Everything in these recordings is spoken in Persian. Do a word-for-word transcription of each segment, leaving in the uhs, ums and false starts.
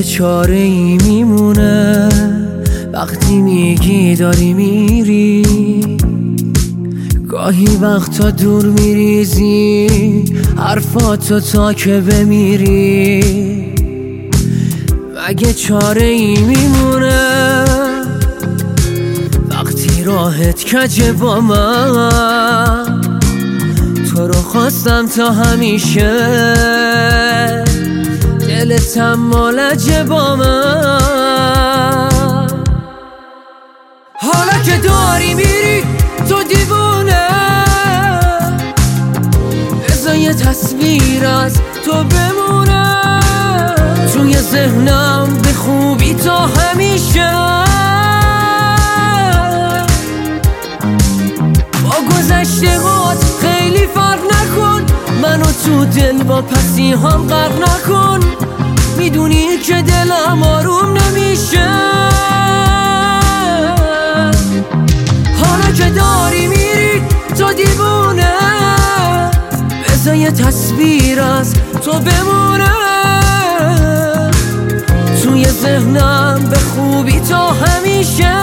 مگه چاره ای میمونه وقتی میگی داری میری؟ گاهی وقتا دور میریزی حرفاتو تا که بمیری. مگه چاره ای میمونه وقتی راحت کجه با من؟ تو رو خواستم تا همیشه دلتم مالجه با من. حالا که داری میری تو دیوونه، بذار یه تصویر از تو بمونه توی ذهنم به خوبی تا همیشه. با گذشتهات خیلی فرق نکن، منو تو دل با پسی هم غرق نکن. میدونی که دلم آروم نمیشه. حالا که داری میری تو دیوونه، بذار یه تصویر از تو بمونه توی ذهنم به خوبی تا همیشه.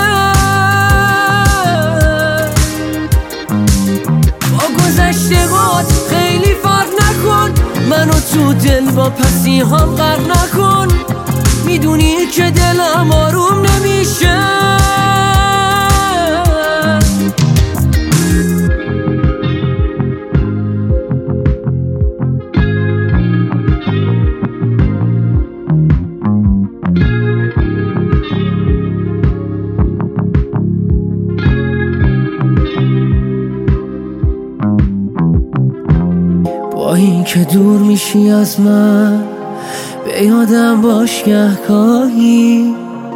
با گذشتهات خیلی فرق نکن، منو تو دل با پسی هم غرق نکن. میدونی که دلم آروم نمیشه. با این که دور میشی از من به یادم باش گهگاهی،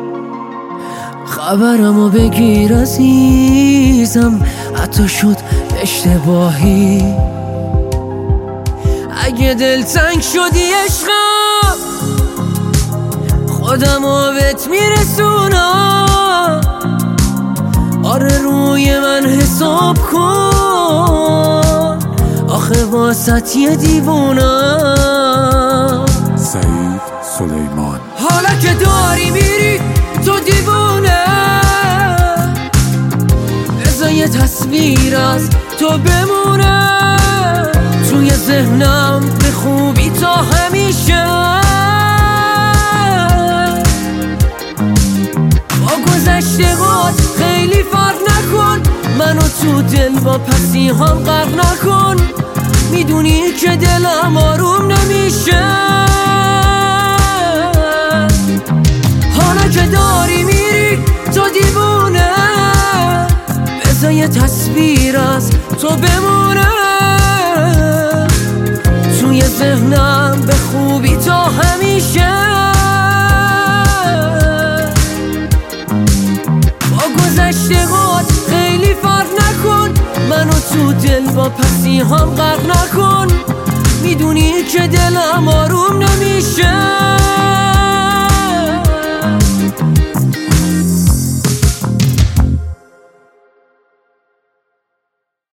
خبرمو بگیر عزیزم حتی شد اشتباهی. اگه دلتنگ شدی عشقم خودمو بهت میرسونم. آره روی من حساب کن، آخه واسط یه دیوونم. سعید سلیمان. حالا که داری میری تو دیوونه، بذار یه تصویر از تو بمونه توی ذهنم به خوبی تا همیشه. با گذشتهات خیلی فرق نکن، منو تو دل با پسی هم غرق نکن. میدونی که دلم آروم نمیشه. حالا که داری میری تو دیوونه، بذار یه تصویر از تو بمونه توی ذهنم به خوبی تا همیشه. با گذشتهات خیلی فرق نکن، منو تو دل با پسی هم غرق نکن. میدونی که دلم آروم نمیشه.